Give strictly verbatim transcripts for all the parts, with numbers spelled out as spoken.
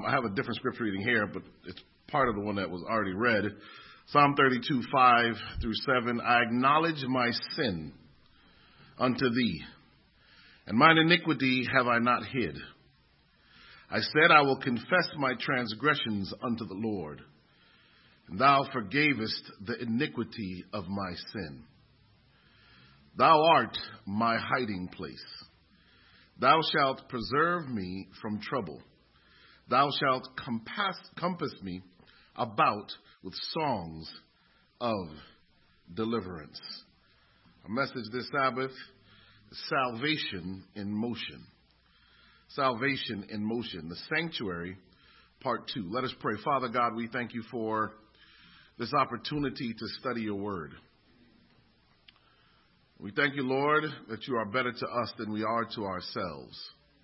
I have a different scripture reading here, but it's part of the one that was already read. Psalm thirty-two, five through seven. I acknowledge my sin unto thee, and mine iniquity have I not hid. I said, I will confess my transgressions unto the Lord, and thou forgavest the iniquity of my sin. Thou art my hiding place. Thou shalt preserve me from trouble. Thou shalt compass, compass me about with songs of deliverance. Our message this Sabbath is salvation in motion. Salvation in motion. The sanctuary, part two. Let us pray. Father God, we thank you for this opportunity to study your word. We thank you, Lord, that you are better to us than we are to ourselves.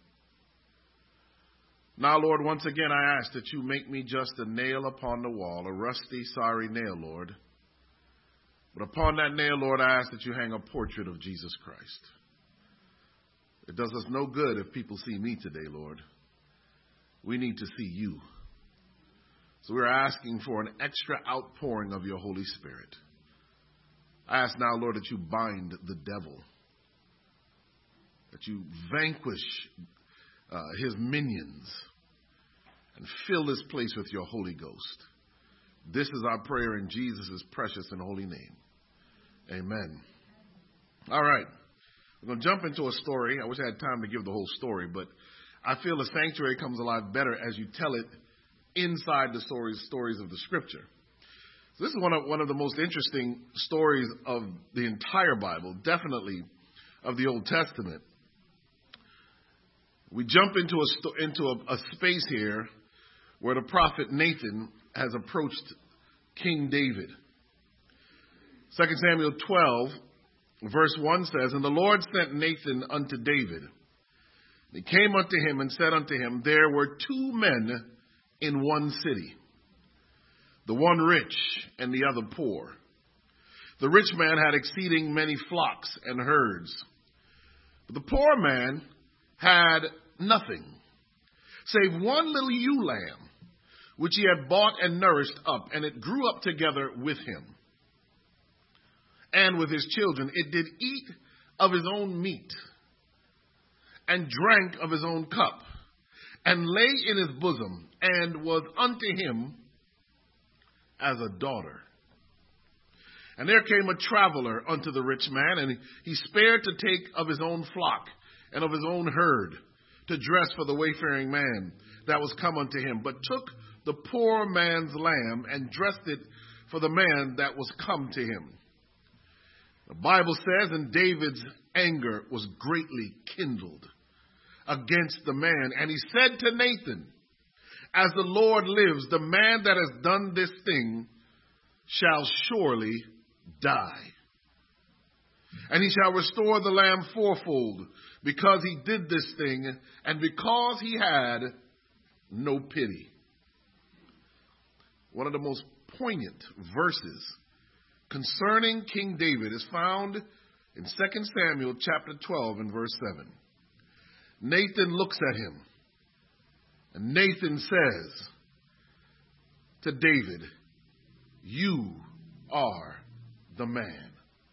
Now, Lord, once again, I ask that you make me just a nail upon the wall, a rusty, sorry nail, Lord. But upon that nail, Lord, I ask that you hang a portrait of Jesus Christ. It does us no good if people see me today, Lord. We need to see you. So we're asking for an extra outpouring of your Holy Spirit. I ask now, Lord, that you bind the devil, that you vanquish uh, his minions, and fill this place with your Holy Ghost. This is our prayer in Jesus' precious and holy name. Amen. All right. We're going to jump into a story. I wish I had time to give the whole story, but I feel the sanctuary comes alive better as you tell it inside the stories, stories of the Scripture. So this is one of one of the most interesting stories of the entire Bible, definitely of the Old Testament. We jump into a into a, a space here where the prophet Nathan has approached King David. Second Samuel twelve, verse one says, And the Lord sent Nathan unto David. He came unto him and said unto him, There were two men in one city, the one rich and the other poor. The rich man had exceeding many flocks and herds, but the poor man had nothing, save one little ewe lamb, which he had bought and nourished up, and it grew up together with him and with his children. It did eat of his own meat, and drank of his own cup, and lay in his bosom, and was unto him as a daughter. And there came a traveler unto the rich man, and he spared to take of his own flock and of his own herd, to dress for the wayfaring man that was come unto him, but took the poor man's lamb and dressed it for the man that was come to him. The Bible says, and David's anger was greatly kindled against the man, and he said to Nathan, As the Lord lives, the man that has done this thing shall surely die. And he shall restore the lamb fourfold, because he did this thing, and because he had no pity. One of the most poignant verses concerning King David is found in Second Samuel chapter twelve and verse seven. Nathan looks at him, and Nathan says to David, You are the man.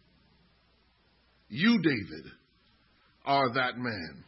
You, David, are that man.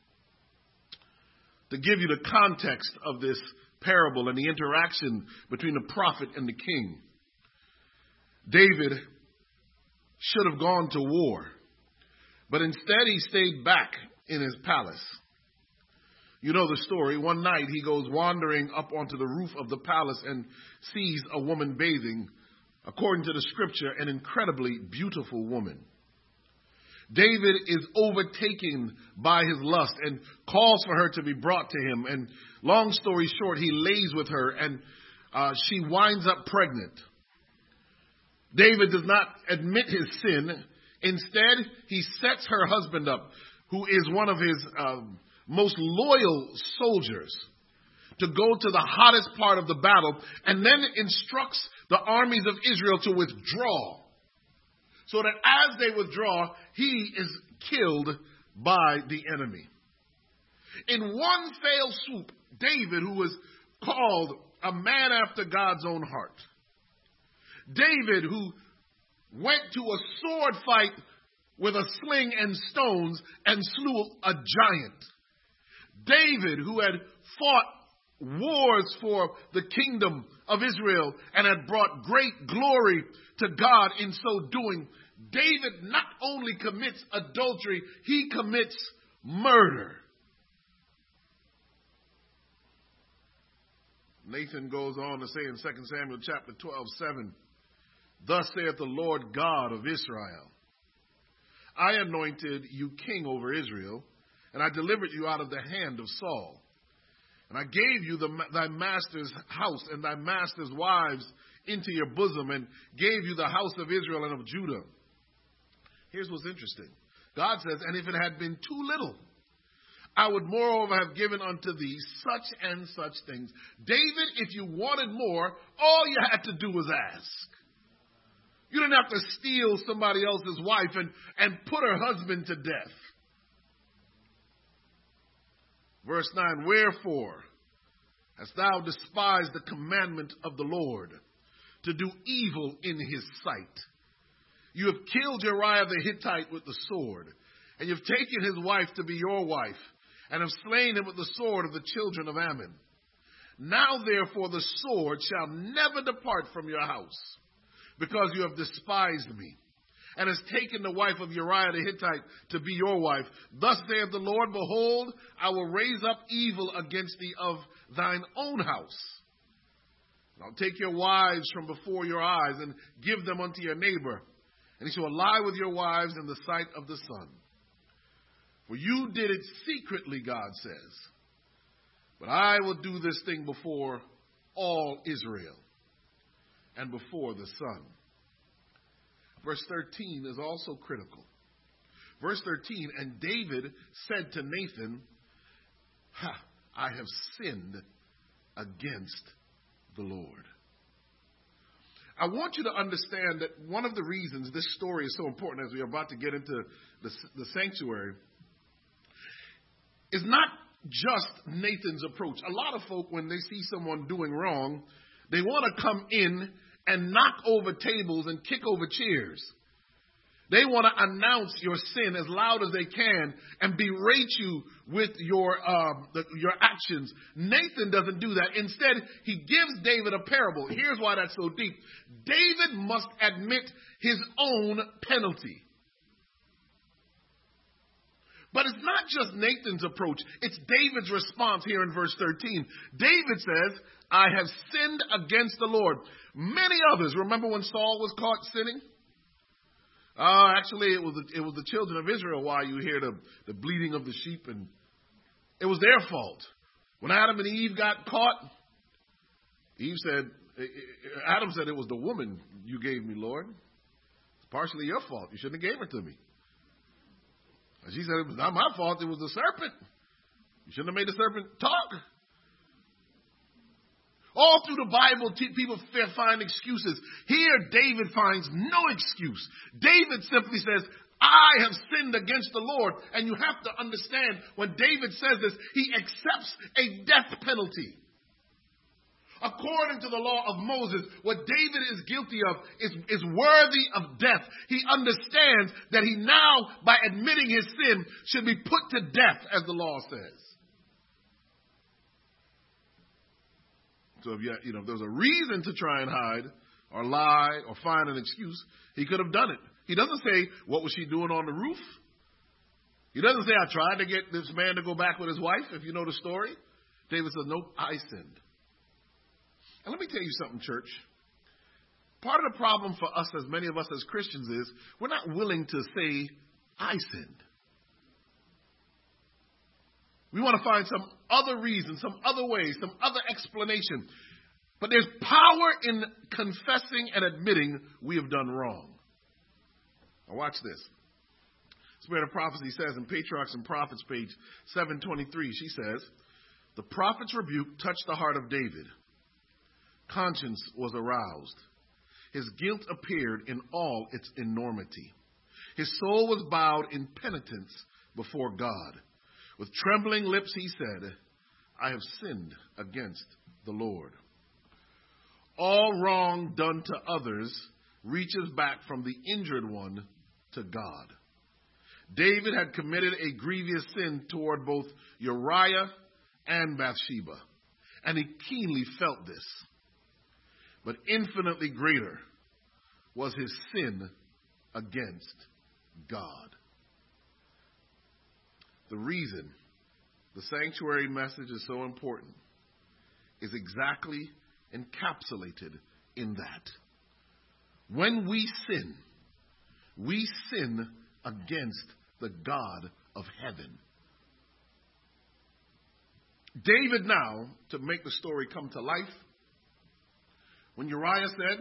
To give you the context of this parable and the interaction between the prophet and the king, David should have gone to war, but instead he stayed back in his palace. You know the story. One night he goes wandering up onto the roof of the palace and sees a woman bathing, according to the scripture, an incredibly beautiful woman. David is overtaken by his lust and calls for her to be brought to him. And long story short, he lays with her, and uh, she winds up pregnant. David does not admit his sin. Instead, he sets her husband up, who is one of his uh, most loyal soldiers, to go to the hottest part of the battle, and then instructs the armies of Israel to withdraw, so that as they withdraw, he is killed by the enemy. In one fell swoop, David, who was called a man after God's own heart. David, who went to a sword fight with a sling and stones and slew a giant. David, who had fought wars for the kingdom of Israel and had brought great glory to God in so doing. David not only commits adultery, he commits murder. Nathan goes on to say in Second Samuel chapter twelve, seven, thus saith the Lord God of Israel, I anointed you king over Israel, and I delivered you out of the hand of Saul. And I gave you the, thy master's house and thy master's wives into your bosom, and gave you the house of Israel and of Judah. Here's what's interesting. God says, and if it had been too little, I would moreover have given unto thee such and such things. David, if you wanted more, all you had to do was ask. You didn't have to steal somebody else's wife and, and put her husband to death. Verse nine, wherefore hast thou despised the commandment of the Lord to do evil in his sight? You have killed Uriah the Hittite with the sword, and you've taken his wife to be your wife, and have slain him with the sword of the children of Ammon. Now therefore the sword shall never depart from your house, because you have despised me, and has taken the wife of Uriah the Hittite to be your wife. Thus saith the Lord, behold, I will raise up evil against thee of thine own house. And I'll take your wives from before your eyes, and give them unto your neighbor, and he shall lie with your wives in the sight of the sun. For you did it secretly, God says, but I will do this thing before all Israel and before the sun. Verse thirteen is also critical. Verse thirteen, and David said to Nathan, ha, I have sinned against the Lord. I want you to understand that one of the reasons this story is so important as we are about to get into the, the sanctuary is not just Nathan's approach. A lot of folk, when they see someone doing wrong, they want to come in and knock over tables and kick over chairs. They want to announce your sin as loud as they can and berate you with your uh, the, your actions. Nathan doesn't do that. Instead, he gives David a parable. Here's why that's so deep. David must admit his own penalty. But it's not just Nathan's approach. It's David's response here in verse thirteen. David says, I have sinned against the Lord. Many others, remember when Saul was caught sinning? Uh, actually, it was, the, it was the children of Israel why you hear the, the bleating of the sheep, and it was their fault. When Adam and Eve got caught, Eve said, Adam said, it was the woman you gave me, Lord. It's partially your fault. You shouldn't have gave her to me. And she said, it was not my fault. It was the serpent. You shouldn't have made the serpent talk. All through the Bible, people find excuses. Here, David finds no excuse. David simply says, I have sinned against the Lord. And you have to understand, when David says this, he accepts a death penalty. According to the law of Moses, what David is guilty of is, is worthy of death. He understands that he now, by admitting his sin, should be put to death, as the law says. So if, you, you know, if there was a reason to try and hide or lie or find an excuse, he could have done it. He doesn't say, what was she doing on the roof? He doesn't say, I tried to get this man to go back with his wife, if you know the story. David says, nope, I sinned. And let me tell you something, church. Part of the problem for us, as many of us as Christians, is we're not willing to say, I sinned. We want to find some other reason, some other way, some other explanation. But there's power in confessing and admitting we have done wrong. Now watch this. Spirit of Prophecy says in Patriarchs and Prophets, page seven twenty-three, she says, the prophet's rebuke touched the heart of David. Conscience was aroused. His guilt appeared in all its enormity. His soul was bowed in penitence before God. With trembling lips he said, I have sinned against the Lord. All wrong done to others reaches back from the injured one to God. David had committed a grievous sin toward both Uriah and Bathsheba, and he keenly felt this. But infinitely greater was his sin against God. The reason the sanctuary message is so important is exactly encapsulated in that. When we sin, we sin against the God of heaven. David now, to make the story come to life, when Uriah said,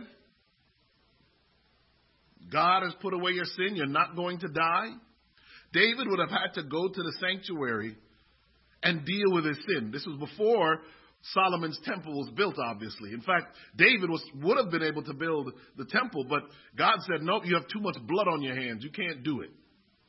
God has put away your sin, you're not going to die, David would have had to go to the sanctuary and deal with his sin. This was before Solomon's temple was built, obviously. In fact, David was, would have been able to build the temple, but God said, nope, you have too much blood on your hands. You can't do it.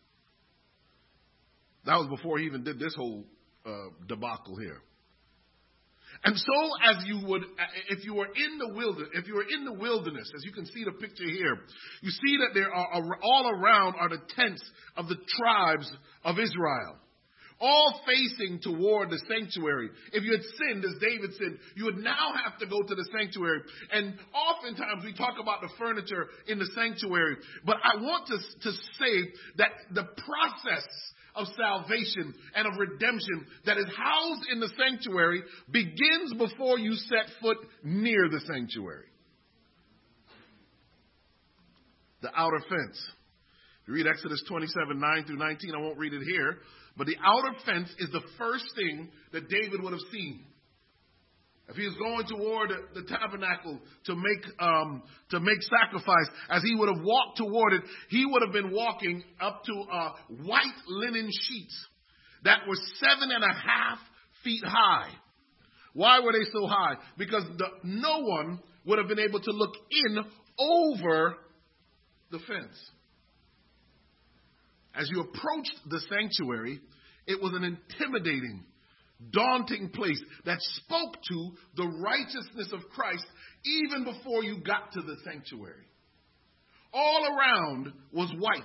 That was before he even did this whole uh, debacle here. And so, as you would, if you were in the wilderness, if you were in the wilderness, as you can see the picture here, you see that there are all around are the tents of the tribes of Israel, all facing toward the sanctuary. If you had sinned, as David sinned, you would now have to go to the sanctuary. And oftentimes we talk about the furniture in the sanctuary, but I want to, to say that the process of salvation and of redemption that is housed in the sanctuary begins before you set foot near the sanctuary. The outer fence. If you read Exodus twenty-seven, nine through nineteen, I won't read it here, but the outer fence is the first thing that David would have seen. If he was going toward the tabernacle to make um, to make sacrifice, as he would have walked toward it, he would have been walking up to uh, white linen sheets that were seven and a half feet high. Why were they so high? Because the, no one would have been able to look in over the fence. As you approached the sanctuary, it was an intimidating, daunting place that spoke to the righteousness of Christ even before you got to the sanctuary. All around was white.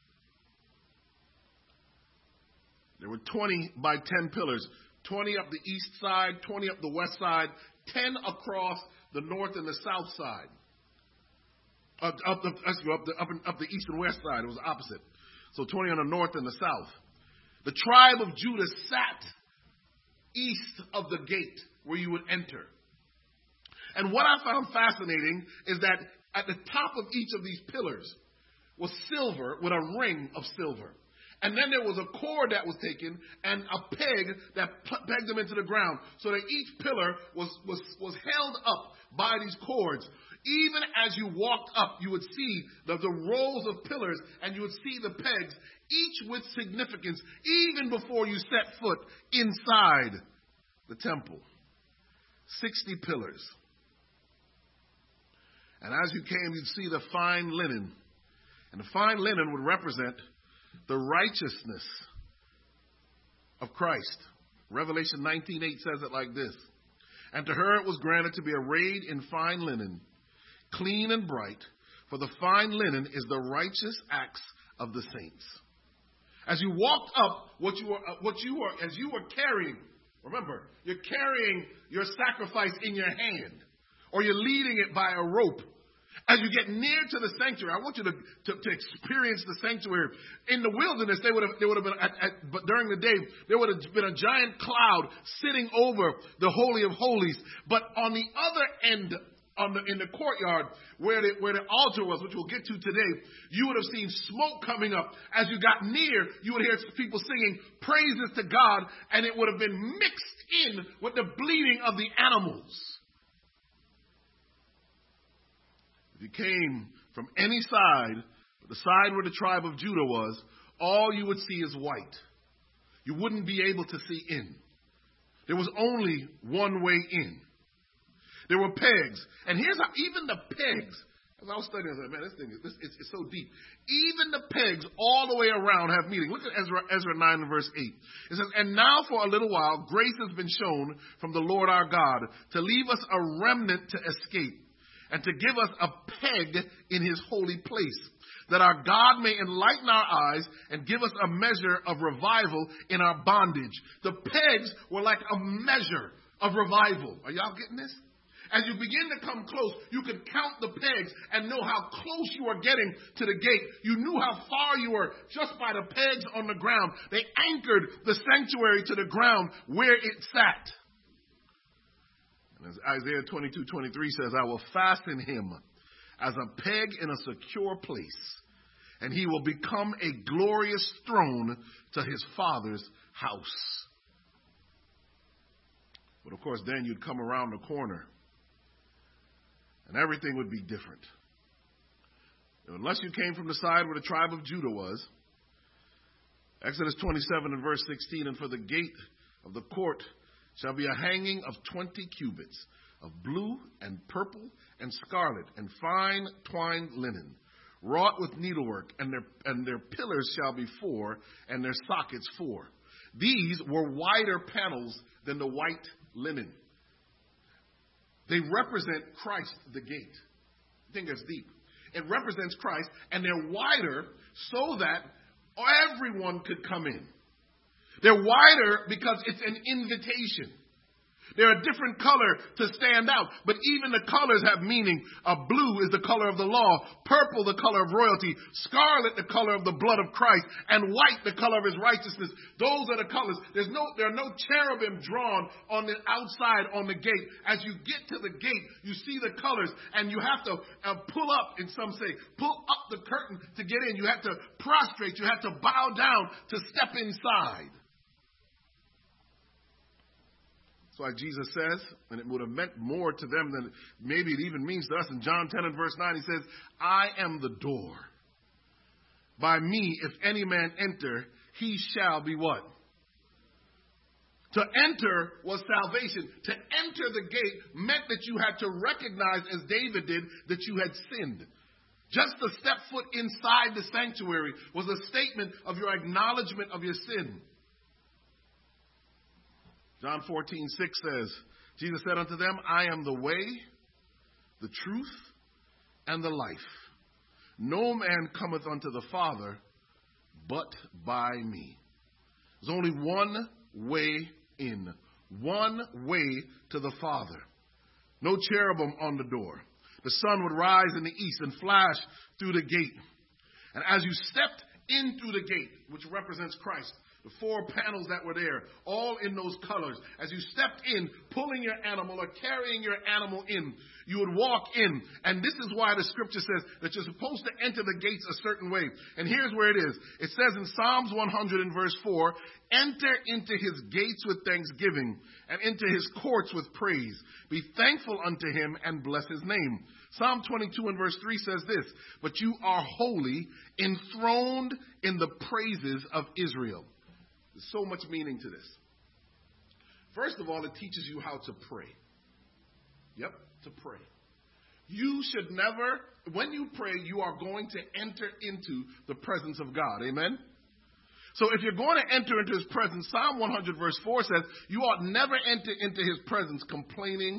There were twenty by ten pillars, twenty up the east side, twenty up the west side, ten across the north and the south side. Up, up, the, up, the, up, up the east and west side, it was opposite. So twenty on the north and the south. The tribe of Judah sat east of the gate where you would enter. And what I found fascinating is that at the top of each of these pillars was silver with a ring of silver. And then there was a cord that was taken and a peg that pegged them into the ground so that each pillar was, was, was held up by these cords. Even as you walked up, you would see the, the rows of pillars and you would see the pegs, each with significance, even before you set foot inside the temple. Sixty pillars. And as you came, you'd see the fine linen. And the fine linen would represent the righteousness of Christ. Revelation nineteen eight says it like this. And to her it was granted to be arrayed in fine linen, clean and bright, for the fine linen is the righteous acts of the saints. As you walked up, what you were, uh, what you were, as you were carrying, remember, you're carrying your sacrifice in your hand, or you're leading it by a rope. As you get near to the sanctuary, I want you to, to, to experience the sanctuary. In the wilderness, they would have, they would have been, at, at, but during the day, there would have been a giant cloud sitting over the Holy of Holies. But on the other end, on the, in the courtyard, where the, where the altar was, which we'll get to today, you would have seen smoke coming up. As you got near, you would hear people singing praises to God, and it would have been mixed in with the bleating of the animals. If you came from any side, the side where the tribe of Judah was, all you would see is white. You wouldn't be able to see in. There was only one way in. There were pegs. And here's how, even the pegs, As I was studying, I said, man, this thing is this, it's, it's so deep. Even the pegs all the way around have meaning. Look at Ezra, Ezra nine and verse eight. It says, and now for a little while, grace has been shown from the Lord our God to leave us a remnant to escape and to give us a peg in his holy place, that our God may enlighten our eyes and give us a measure of revival in our bondage. The pegs were like a measure of revival. Are y'all getting this? As you begin to come close, you could count the pegs and know how close you are getting to the gate. You knew how far you were just by the pegs on the ground. They anchored the sanctuary to the ground where it sat. And as Isaiah twenty-two twenty-three says, I will fasten him as a peg in a secure place, and he will become a glorious throne to his father's house. But of course, then you'd come around the corner, and everything would be different. Unless you came from the side where the tribe of Judah was. Exodus twenty-seven and verse sixteen, and for the gate of the court shall be a hanging of twenty cubits of blue and purple and scarlet and fine twined linen, wrought with needlework, and their, and their pillars shall be four, and their sockets four. These were wider panels than the white linen. They represent Christ, the gate. I think that's deep. It represents Christ, and they're wider so that everyone could come in. They're wider because it's an invitation. They're a different color to stand out, but even the colors have meaning. Uh, blue is the color of the law, purple the color of royalty, scarlet the color of the blood of Christ, and white the color of his righteousness. Those are the colors. There's no, there are no cherubim drawn on the outside on the gate. As you get to the gate, you see the colors, and you have to uh, pull up, and some say, pull up the curtain to get in. You have to prostrate. You have to bow down to step inside. That's why Jesus says, and it would have meant more to them than maybe it even means to us. In John ten and verse nine, he says, I am the door. By me, if any man enter, he shall be what? To enter was salvation. To enter the gate meant that you had to recognize, as David did, that you had sinned. Just to step foot inside the sanctuary was a statement of your acknowledgement of your sin. John fourteen six says, Jesus said unto them, I am the way, the truth, and the life. No man cometh unto the Father but by me. There's only one way in, one way to the Father. No cherubim on the door. The sun would rise in the east and flash through the gate. And as you stepped in through the gate, which represents Christ, the four panels that were there, all in those colors. As you stepped in, pulling your animal or carrying your animal in, you would walk in. And this is why the scripture says that you're supposed to enter the gates a certain way. And here's where it is. It says in Psalms one hundred in verse four, enter into his gates with thanksgiving and into his courts with praise. Be thankful unto him and bless his name. Psalm twenty-two and verse three says this, but you are holy, enthroned in the praises of Israel. There's so much meaning to this. First of all, it teaches you how to pray. Yep, to pray. You should never, when you pray, you are going to enter into the presence of God. Amen? So if you're going to enter into his presence, Psalm one hundred verse four says, you ought never enter into his presence complaining,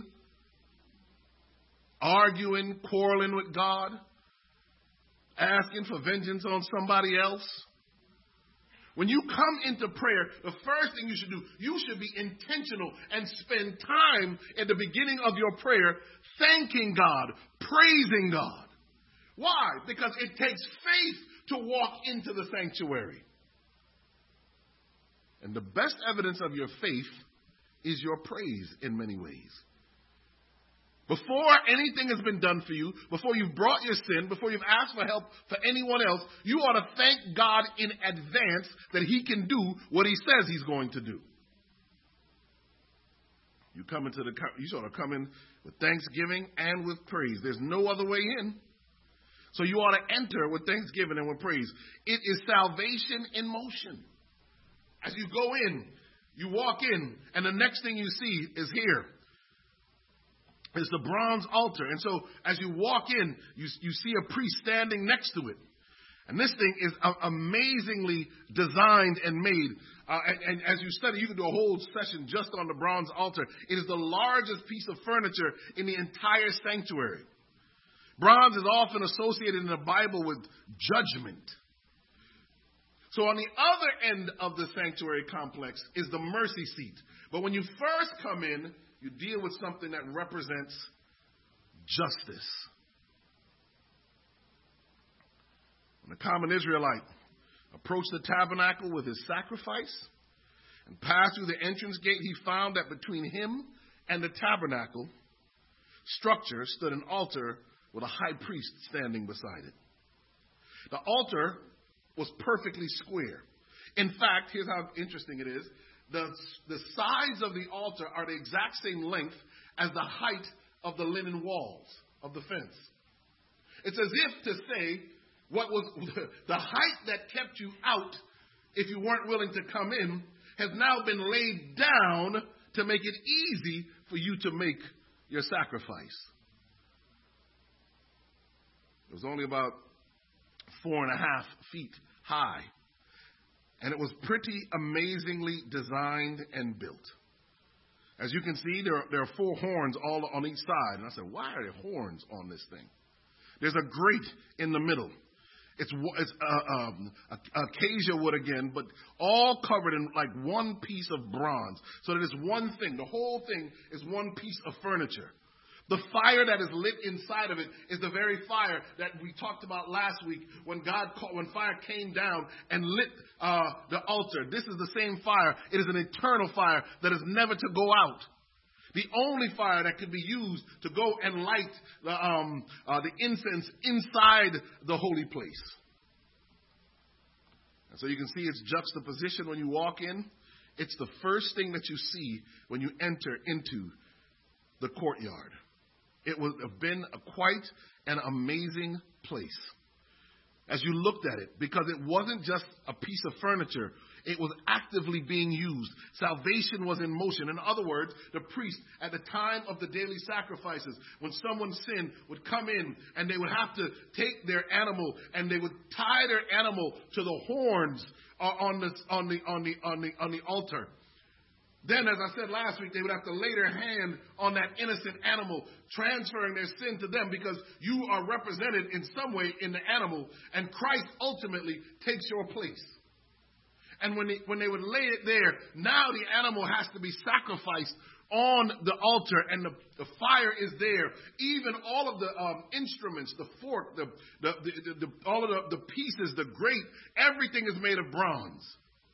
arguing, quarreling with God, asking for vengeance on somebody else. When you come into prayer, the first thing you should do, you should be intentional and spend time at the beginning of your prayer thanking God, praising God. Why? Because it takes faith to walk into the sanctuary. And the best evidence of your faith is your praise in many ways. Before anything has been done for you, before you've brought your sin, before you've asked for help for anyone else, you ought to thank God in advance that he can do what he says he's going to do. You come into the, you ought to come in with thanksgiving and with praise. There's no other way in. So you ought to enter with thanksgiving and with praise. It is salvation in motion. As you go in, you walk in, and the next thing you see is here. is the bronze altar. And so as you walk in, you, you see a priest standing next to it. And this thing is uh, amazingly designed and made. Uh, and, and as you study, you can do a whole session just on the bronze altar. It is the largest piece of furniture in the entire sanctuary. Bronze is often associated in the Bible with judgment. So on the other end of the sanctuary complex is the mercy seat. But when you first come in, you deal with something that represents justice. When the common Israelite approached the tabernacle with his sacrifice and passed through the entrance gate, he found that between him and the tabernacle structure stood an altar with a high priest standing beside it. The altar was perfectly square. In fact, here's how interesting it is. The, the sides of the altar are the exact same length as the height of the linen walls of the fence. It's as if to say what was the height that kept you out if you weren't willing to come in has now been laid down to make it easy for you to make your sacrifice. It was only about four and a half feet high. And it was pretty amazingly designed and built. As you can see, there are, there are four horns all on each side. And I said, why are there horns on this thing? There's a grate in the middle. It's, it's uh, um, acacia wood again, but all covered in like one piece of bronze. So that it's one thing. The whole thing is one piece of furniture. The fire that is lit inside of it is the very fire that we talked about last week when God called, when fire came down and lit uh, the altar. This is the same fire. It is an eternal fire that is never to go out. The only fire that could be used to go and light the, um, uh, the incense inside the holy place. And so you can see its juxtaposition when you walk in. It's the first thing that you see when you enter into the courtyard. It would have been a quite an amazing place as you looked at it, because it wasn't just a piece of furniture. It was actively being used. Salvation was in motion. In other words, the priest at the time of the daily sacrifices, when someone sinned, would come in and they would have to take their animal and they would tie their animal to the horns on the, on the, on the, on the, on the altar. Then, as I said last week, they would have to lay their hand on that innocent animal, transferring their sin to them, because you are represented in some way in the animal, and Christ ultimately takes your place. And when they, when they would lay it there, now the animal has to be sacrificed on the altar, and the, the fire is there. Even all of the um, instruments, the fork, the, the, the, the, the all of the, the pieces, the grate, everything is made of bronze.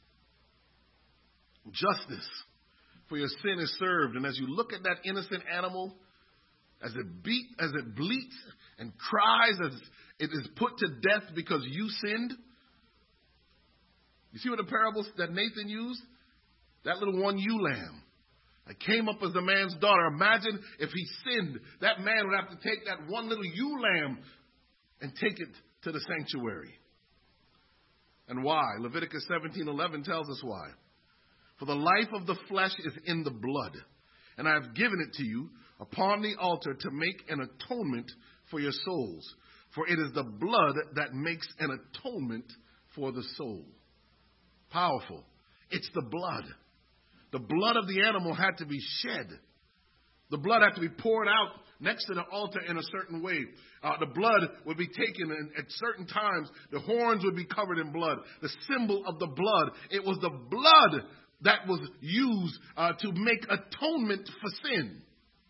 Justice for your sin is served. And as you look at that innocent animal, as it beat, as it bleats and cries, as it is put to death because you sinned. You see what the parables that Nathan used? That little one ewe lamb that came up as the man's daughter. Imagine if he sinned. That man would have to take that one little ewe lamb and take it to the sanctuary. And why? Leviticus seventeen eleven tells us why. For the life of the flesh is in the blood, and I have given it to you upon the altar to make an atonement for your souls. For it is the blood that makes an atonement for the soul. Powerful. It's the blood. The blood of the animal had to be shed. The blood had to be poured out next to the altar in a certain way. Uh, the blood would be taken, and at certain times, the horns would be covered in blood. The symbol of the blood. It was the blood that was used uh, to make atonement for sin.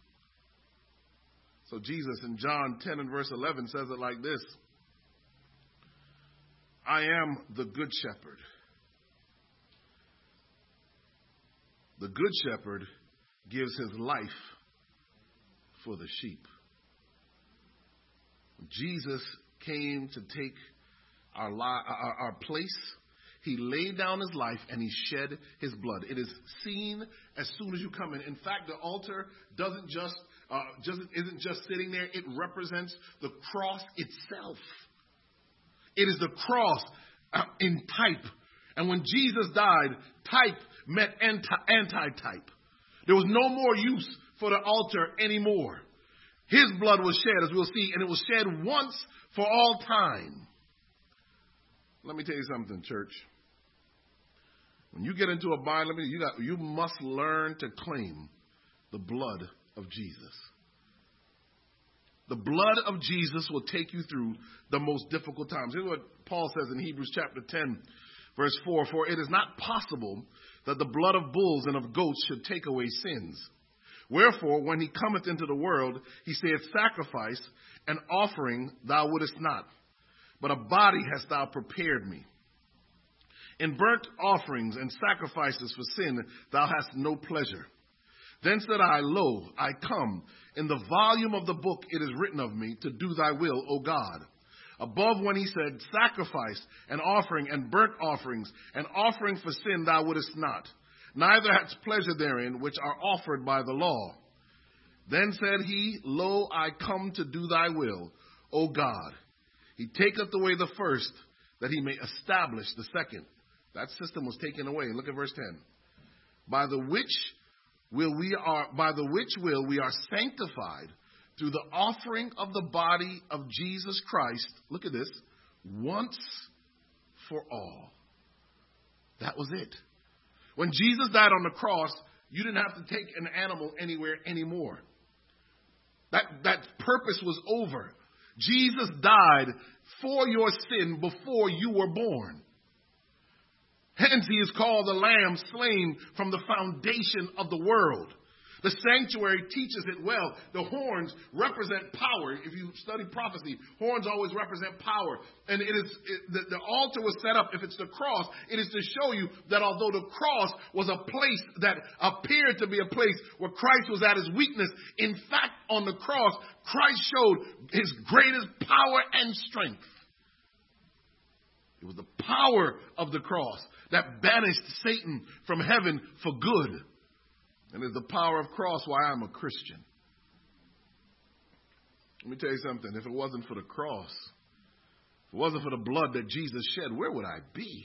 So Jesus in John ten and verse eleven says it like this. I am the good shepherd. The good shepherd gives his life for the sheep. Jesus came to take our, li- our, our place. He laid down his life and he shed his blood. It is seen as soon as you come in. In fact, the altar doesn't just, uh, just isn't just sitting there. It represents the cross itself. It is the cross uh, in type. And when Jesus died, type met anti- anti-type. There was no more use for the altar anymore. His blood was shed, as we'll see, and it was shed once for all time. Let me tell you something, church. When you get into a bind, you got you must learn to claim the blood of Jesus. The blood of Jesus will take you through the most difficult times. Here's what Paul says in Hebrews chapter ten, verse four. For it is not possible that the blood of bulls and of goats should take away sins. Wherefore, when he cometh into the world, he saith, sacrifice and offering thou wouldest not, but a body hast thou prepared me. In burnt offerings and sacrifices for sin thou hast no pleasure. Then said I, Lo, I come. In the volume of the book it is written of me, to do thy will, O God. Above when he said, sacrifice and offering and burnt offerings and offering for sin thou wouldest not, neither hadst pleasure therein, which are offered by the law. Then said he, Lo, I come to do thy will, O God. He taketh away the first, that he may establish the second. That system was taken away. Look at verse ten. By the which will we are by the which will we are sanctified through the offering of the body of Jesus Christ. Look at this. Once for all. That was it. When Jesus died on the cross, you didn't have to take an animal anywhere anymore. That that purpose was over. Jesus died for your sin before you were born. Hence he is called the Lamb slain from the foundation of the world. The sanctuary teaches it well. The horns represent power. If you study prophecy, horns always represent power. And it is it, the, the altar was set up, if it's the cross, it is to show you that although the cross was a place that appeared to be a place where Christ was at his weakness, in fact, on the cross, Christ showed his greatest power and strength. It was the power of the cross that banished Satan from heaven for good. And it's the power of cross why I'm a Christian. Let me tell you something. If it wasn't for the cross, if it wasn't for the blood that Jesus shed, where would I be?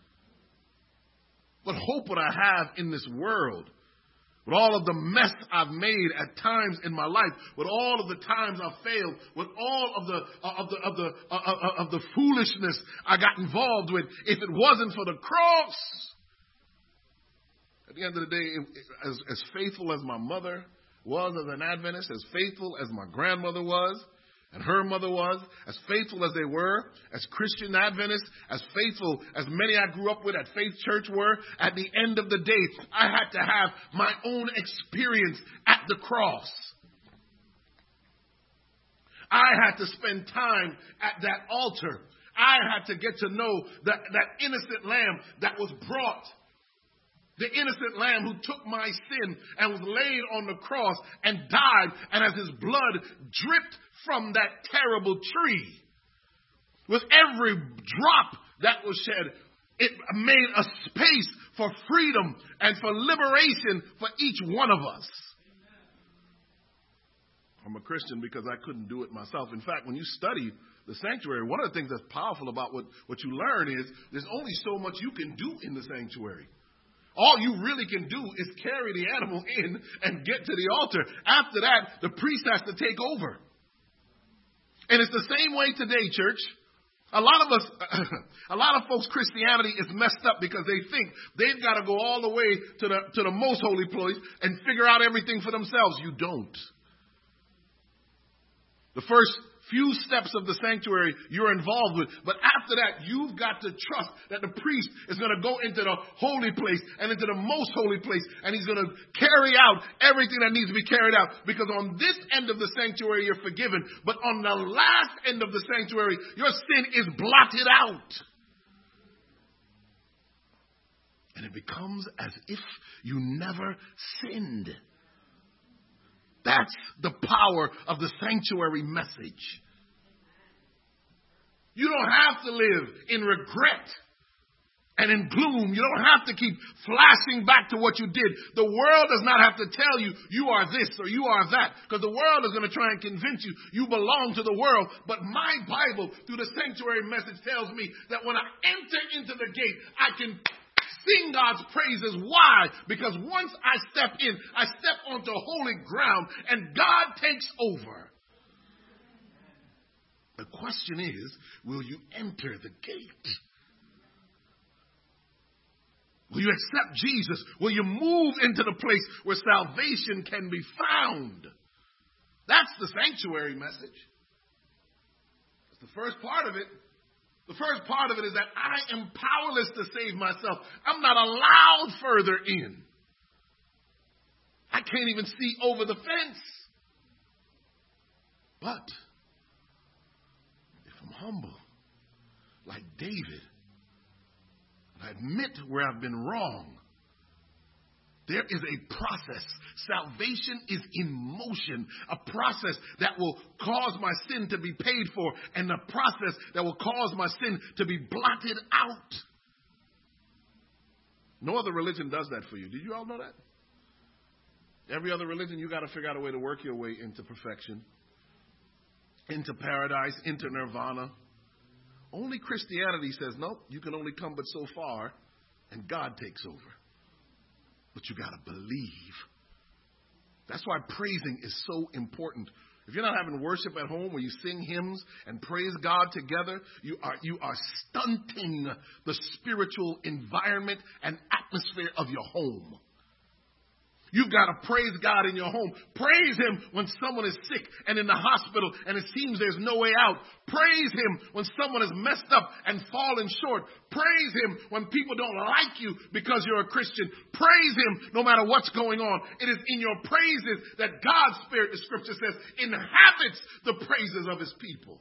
What hope would I have in this world? With all of the mess I've made at times in my life, with all of the times I've failed, with all of the uh, of the of the uh, uh, of the foolishness I got involved with, if it wasn't for the cross, at the end of the day, as, as faithful as my mother was as an Adventist, as faithful as my grandmother was, and her mother was, as faithful as they were, as Christian Adventists, as faithful as many I grew up with at Faith Church were, at the end of the day, I had to have my own experience at the cross. I had to spend time at that altar. I had to get to know that, that innocent lamb that was brought. The innocent lamb who took my sin and was laid on the cross and died, and as his blood dripped from that terrible tree, with every drop that was shed, it made a space for freedom and for liberation for each one of us. I'm a Christian because I couldn't do it myself. In fact, when you study the sanctuary, one of the things that's powerful about what, what you learn is there's only so much you can do in the sanctuary. All you really can do is carry the animal in and get to the altar. After that, the priest has to take over. And it's the same way today, church. A lot of us, a lot of folks' Christianity is messed up because they think they've got to go all the way to the, to the most holy place and figure out everything for themselves. You don't. The first few steps of the sanctuary you're involved with. But after that, you've got to trust that the priest is going to go into the holy place and into the most holy place, and he's going to carry out everything that needs to be carried out. Because on this end of the sanctuary, you're forgiven. But on the last end of the sanctuary, your sin is blotted out. And it becomes as if you never sinned. That's the power of the sanctuary message. You don't have to live in regret and in gloom. You don't have to keep flashing back to what you did. The world does not have to tell you you are this or you are that, because the world is going to try and convince you you belong to the world. But my Bible, through the sanctuary message, tells me that when I enter into the gate, I can sing God's praises. Why? Because once I step in, I step onto holy ground and God takes over. The question is, will you enter the gate? Will you accept Jesus? Will you move into the place where salvation can be found? That's the sanctuary message. That's the first part of it. The first part of it is that I am powerless to save myself. I'm not allowed further in. I can't even see over the fence. But if I'm humble, like David, I admit where I've been wrong, there is a process. Salvation is in motion, a process that will cause my sin to be paid for, and a process that will cause my sin to be blotted out. No other religion does that for you. Did you all know that? Every other religion, you got to figure out a way to work your way into perfection, into paradise, into nirvana. Only Christianity says, nope, you can only come but so far, and God takes over. But you got to believe. That's why praising is so important. If you're not having worship at home where you sing hymns and praise God together, you are you are stunting the spiritual environment and atmosphere of your home. You've got to praise God in your home. Praise him when someone is sick and in the hospital and it seems there's no way out. Praise him when someone is messed up and fallen short. Praise him when people don't like you because you're a Christian. Praise him no matter what's going on. It is in your praises that God's Spirit, the scripture says, inhabits the praises of his people.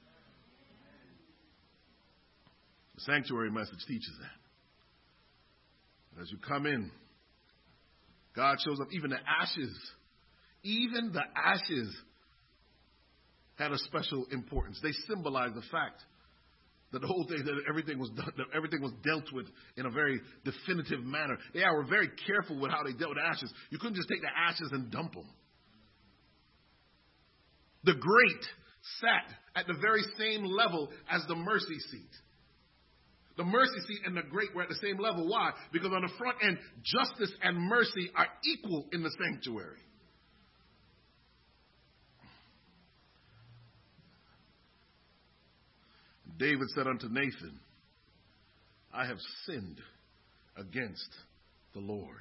The sanctuary message teaches that. As you come in, God shows up. Even the ashes, even the ashes had a special importance. They symbolize the fact that the whole thing, that everything was done, that everything was dealt with in a very definitive manner. They were very careful with how they dealt with ashes. You couldn't just take the ashes and dump them. The great sat at the very same level as the mercy seat. The mercy seat and the great were at the same level. Why? Because on the front end, justice and mercy are equal in the sanctuary. David said unto Nathan, I have sinned against the Lord.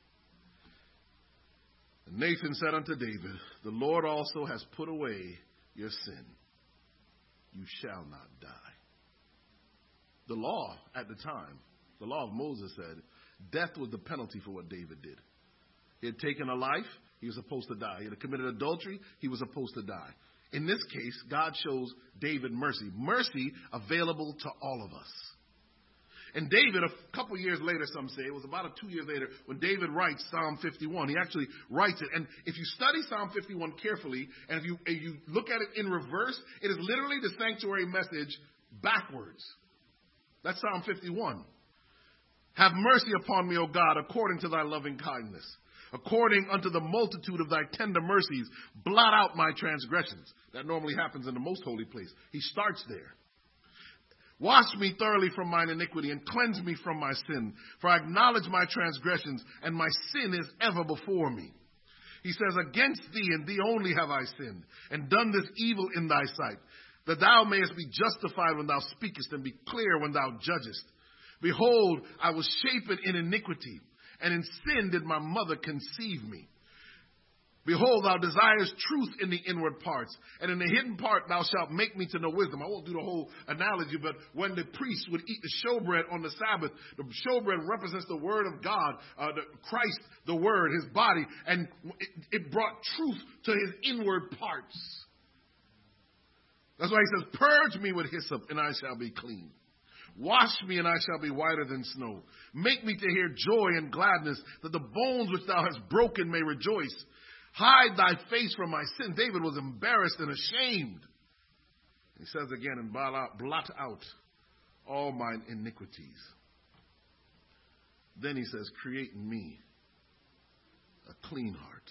And Nathan said unto David, the Lord also has put away your sin. You shall not die. The law at the time, the law of Moses said, death was the penalty for what David did. He had taken a life, he was supposed to die. He had committed adultery, he was supposed to die. In this case, God shows David mercy. Mercy available to all of us. And David, a couple years later, some say, it was about a two years later, when David writes Psalm fifty-one. He actually writes it. And if you study Psalm fifty-one carefully, and if you, if you look at it in reverse, it is literally the sanctuary message backwards. That's Psalm fifty-one. Have mercy upon me, O God, according to thy loving kindness. According unto the multitude of thy tender mercies, blot out my transgressions. That normally happens in the most holy place. He starts there. Wash me thoroughly from mine iniquity and cleanse me from my sin. For I acknowledge my transgressions, and my sin is ever before me. He says, against thee and thee only have I sinned, and done this evil in thy sight, that thou mayest be justified when thou speakest, and be clear when thou judgest. Behold, I was shapen in iniquity, and in sin did my mother conceive me. Behold, thou desirest truth in the inward parts, and in the hidden part thou shalt make me to know wisdom. I won't do the whole analogy, but when the priests would eat the showbread on the Sabbath, the showbread represents the word of God, uh, the Christ, the word, his body, and it, it brought truth to his inward parts. That's why he says, purge me with hyssop, and I shall be clean. Wash me, and I shall be whiter than snow. Make me to hear joy and gladness, that the bones which thou hast broken may rejoice. Hide thy face from my sin. David was embarrassed and ashamed. He says again, and blot out, blot out all mine iniquities. Then he says, create in me a clean heart,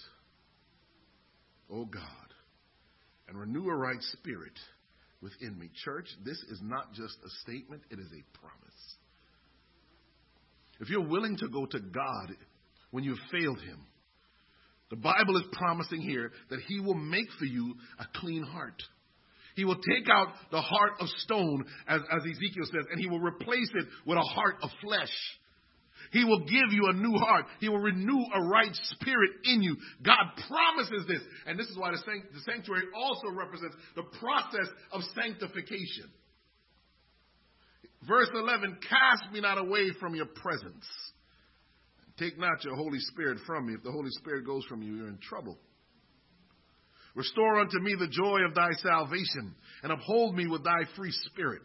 O God, and renew a right spirit within me. Church, this is not just a statement, it is a promise. if you're willing to go to God when you've failed him, the Bible is promising here that he will make for you a clean heart. He will take out the heart of stone, as, as Ezekiel says, and he will replace it with a heart of flesh. He will give you a new heart. He will renew a right spirit in you. God promises this. And this is why the, sanct- the sanctuary also represents the process of sanctification. Verse eleven, cast me not away from your presence. Take not your Holy Spirit from me. If the Holy Spirit goes from you, you're in trouble. Restore unto me the joy of thy salvation, and uphold me with thy free spirit.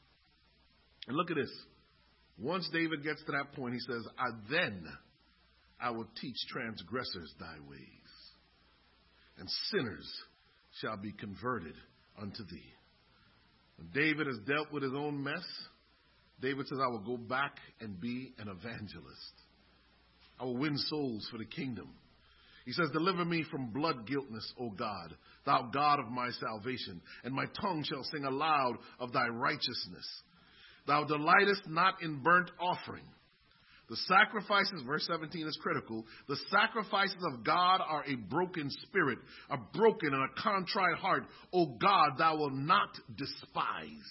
And look at this. Once David gets to that point, he says, I then I will teach transgressors thy ways, and sinners shall be converted unto thee. When David has dealt with his own mess, David says, I will go back and be an evangelist. I will win souls for the kingdom. He says, deliver me from blood guiltness, O God, thou God of my salvation, and my tongue shall sing aloud of thy righteousness. Thou delightest not in burnt offering. The sacrifices, verse seventeen is critical, the sacrifices of God are a broken spirit, a broken and a contrite heart. O God, thou wilt not despise.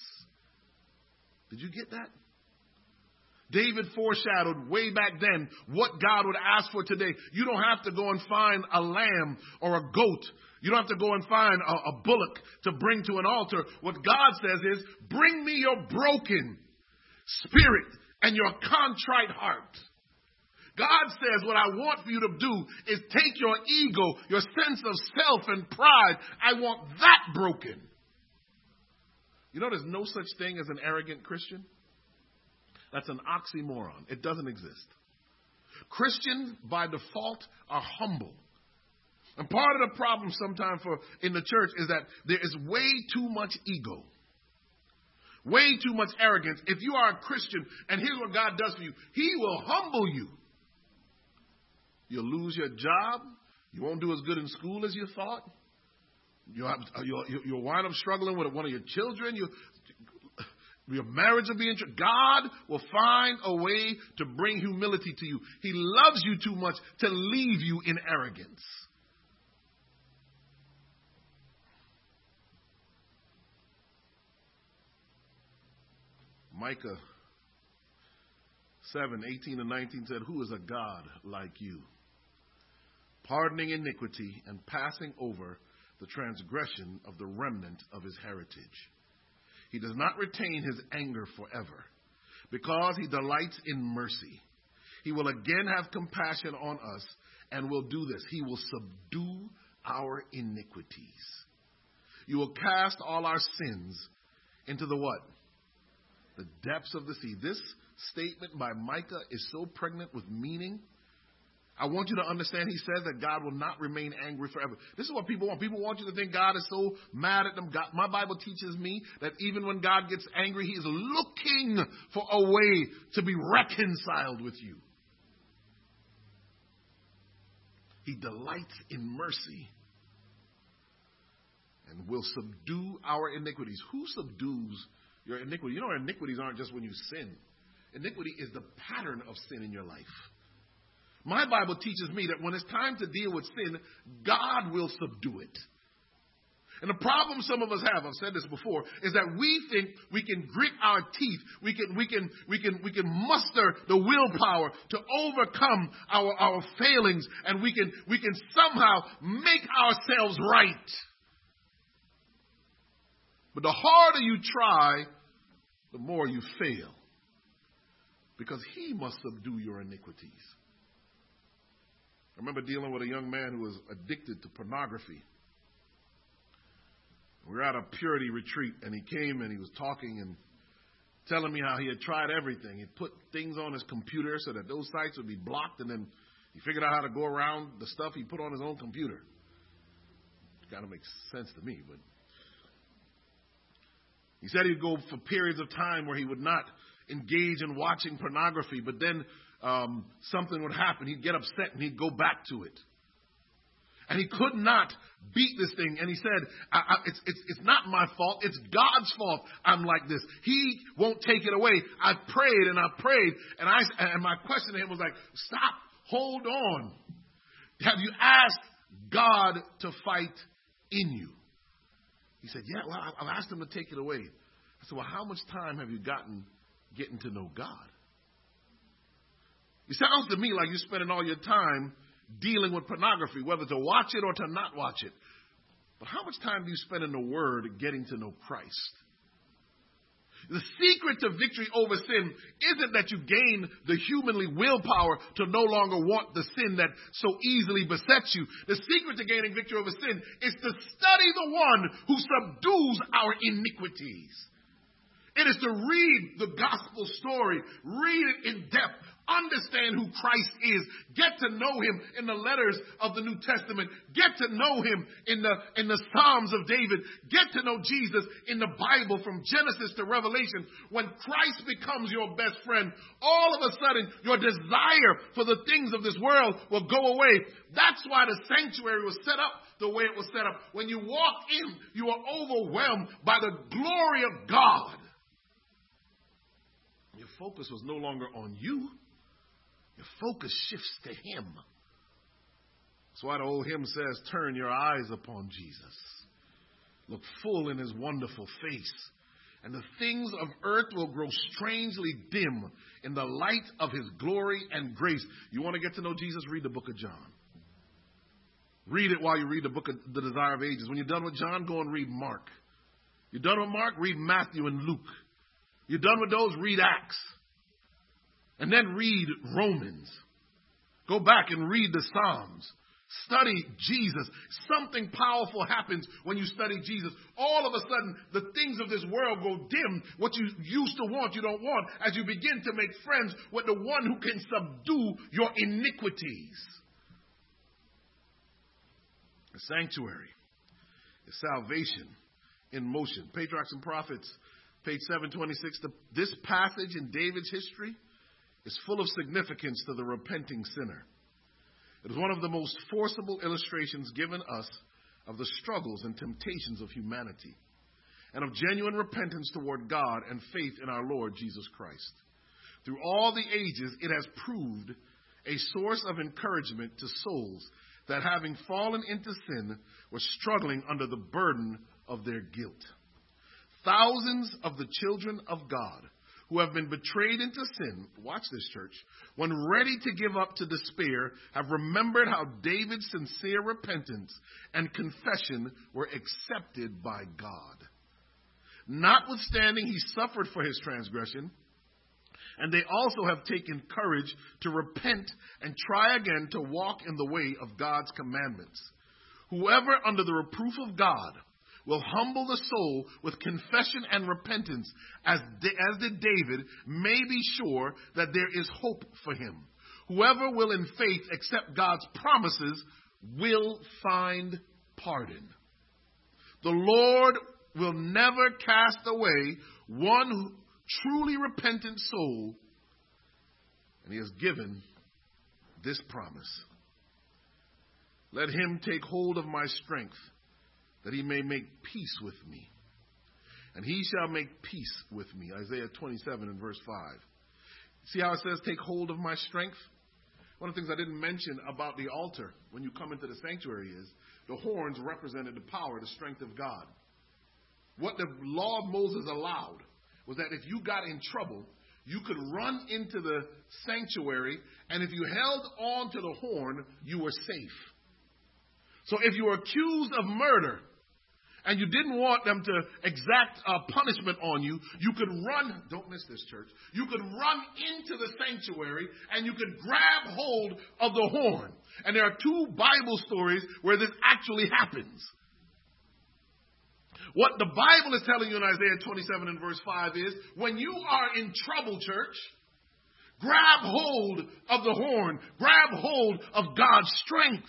Did you get that? David foreshadowed way back then what God would ask for today. You don't have to go and find a lamb or a goat. You don't have to go and find a, a bullock to bring to an altar. What God says is, bring me your broken spirit and your contrite heart. God says what I want for you to do is take your ego, your sense of self and pride. I want that broken. You know there's no such thing as an arrogant Christian? That's an oxymoron. It doesn't exist. Christians, by default, are humble. And part of the problem sometimes for in the church is that there is way too much ego. Way too much arrogance. If you are a Christian, and here's what God does for you, he will humble you. You'll lose your job. You won't do as good in school as you thought. You'll, have, you'll, you'll wind up struggling with one of your children. You, your marriage will be in trouble. God will find a way to bring humility to you. He loves you too much to leave you in arrogance. Micah seven, eighteen and nineteen said, who is a God like you, pardoning iniquity and passing over the transgression of the remnant of his heritage. He does not retain his anger forever, because he delights in mercy. He will again have compassion on us and will do this. He will subdue our iniquities. You will cast all our sins into the what? The depths of the sea. This statement by Micah is so pregnant with meaning. I want you to understand he says that God will not remain angry forever. This is what people want. People want you to think God is so mad at them. God, my Bible teaches me that even when God gets angry, he is looking for a way to be reconciled with you. He delights in mercy and will subdue our iniquities. Who subdues your iniquity? You know, iniquities aren't just when you sin. Iniquity is the pattern of sin in your life. My Bible teaches me that when it's time to deal with sin, God will subdue it. And the problem some of us have, I've said this before, is that we think we can grit our teeth, we can we can we can we can muster the willpower to overcome our, our failings, and we can we can somehow make ourselves right. But the harder you try, the more you fail. Because he must subdue your iniquities. I remember dealing with a young man who was addicted to pornography. We were at a purity retreat, and he came and he was talking and telling me how he had tried everything. He put things on his computer so that those sites would be blocked, and then he figured out how to go around the stuff he put on his own computer. It kind of makes sense to me, but he said he'd go for periods of time where he would not engage in watching pornography, but then um, something would happen. He'd get upset and he'd go back to it. And he could not beat this thing. And he said, I, I, it's, it's, it's not my fault. It's God's fault I'm like this. He won't take it away. I prayed and I prayed. And, I, and my question to him was like, stop, hold on. Have you asked God to fight in you? He said, yeah, well, I've asked him to take it away. I said, well, how much time have you gotten getting to know God? It sounds to me like you're spending all your time dealing with pornography, whether to watch it or to not watch it. But how much time do you spend in the Word getting to know Christ? The secret to victory over sin isn't that you gain the humanly willpower to no longer want the sin that so easily besets you. The secret to gaining victory over sin is to study the one who subdues our iniquities. It is to read the gospel story, read it in depth, understand who Christ is, get to know him in the letters of the New Testament, get to know him in the, in the Psalms of David, get to know Jesus in the Bible from Genesis to Revelation. When Christ becomes your best friend, all of a sudden your desire for the things of this world will go away. That's why the sanctuary was set up the way it was set up. When you walk in, you are overwhelmed by the glory of God. Your focus was no longer on you. Your focus shifts to him. That's why the old hymn says, turn your eyes upon Jesus. Look full in his wonderful face. And the things of earth will grow strangely dim in the light of his glory and grace. You want to get to know Jesus? Read the book of John. Read it while you read the book of the Desire of Ages. When you're done with John, go and read Mark. You're done with Mark, read Matthew and Luke. You're done with those, read Acts. And then read Romans. Go back and read the Psalms. Study Jesus. Something powerful happens when you study Jesus. All of a sudden, the things of this world go dim. What you used to want, you don't want, as you begin to make friends with the one who can subdue your iniquities. The sanctuary is salvation in motion. Patriarchs and Prophets, page seven twenty-six. The, this passage in David's history is full of significance to the repenting sinner. It is one of the most forcible illustrations given us of the struggles and temptations of humanity and of genuine repentance toward God and faith in our Lord Jesus Christ. Through all the ages, it has proved a source of encouragement to souls that, having fallen into sin, were struggling under the burden of their guilt. Thousands of the children of God who have been betrayed into sin, watch this, church, when ready to give up to despair, have remembered how David's sincere repentance and confession were accepted by God. Notwithstanding, he suffered for his transgression, and they also have taken courage to repent and try again to walk in the way of God's commandments. Whoever, under the reproof of God, will humble the soul with confession and repentance, as, as did David, may be sure that there is hope for him. Whoever will in faith accept God's promises will find pardon. The Lord will never cast away one truly repentant soul, and he has given this promise. Let him take hold of my strength, that he may make peace with me. And he shall make peace with me. Isaiah twenty-seven and verse five. See how it says, take hold of my strength? One of the things I didn't mention about the altar when you come into the sanctuary is the horns represented the power, the strength of God. What the law of Moses allowed was that if you got in trouble, you could run into the sanctuary, and if you held on to the horn, you were safe. So if you were accused of murder, and you didn't want them to exact uh, punishment on you, you could run, don't miss this, church, you could run into the sanctuary and you could grab hold of the horn. And there are two Bible stories where this actually happens. What the Bible is telling you in Isaiah twenty-seven and verse five is, when you are in trouble, church, grab hold of the horn, grab hold of God's strength.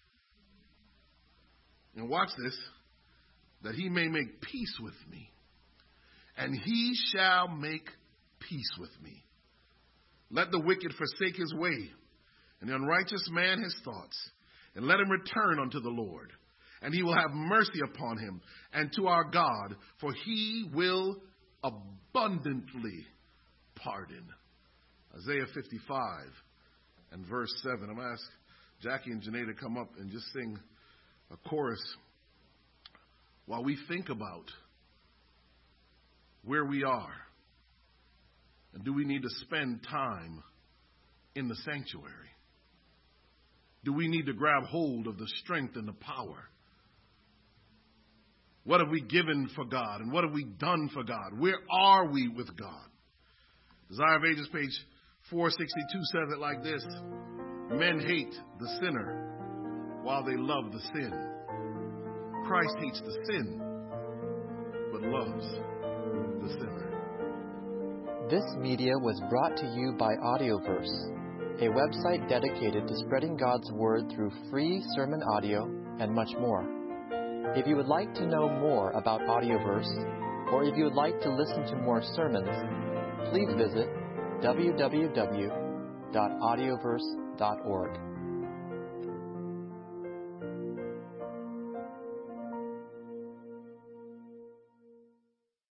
And watch this. That he may make peace with me, and he shall make peace with me. Let the wicked forsake his way, and the unrighteous man his thoughts. and let him return unto the Lord, and he will have mercy upon him, and to our God, for he will abundantly pardon. Isaiah fifty-five and verse seven. I'm going to ask Jackie and Janae to come up and just sing a chorus while we think about where we are. And do we need to spend time in the sanctuary? Do we need to grab hold of the strength and the power? What have we given for God? And what have we done for God? Where are we with God? Desire of Ages, page four sixty-two, says it like this. Men hate the sinner while they love the sin. Christ hates the sin, but loves the sinner. This media was brought to you by Audioverse, a website dedicated to spreading God's Word through free sermon audio and much more. If you would like to know more about Audioverse, or if you would like to listen to more sermons, please visit w w w dot audioverse dot org.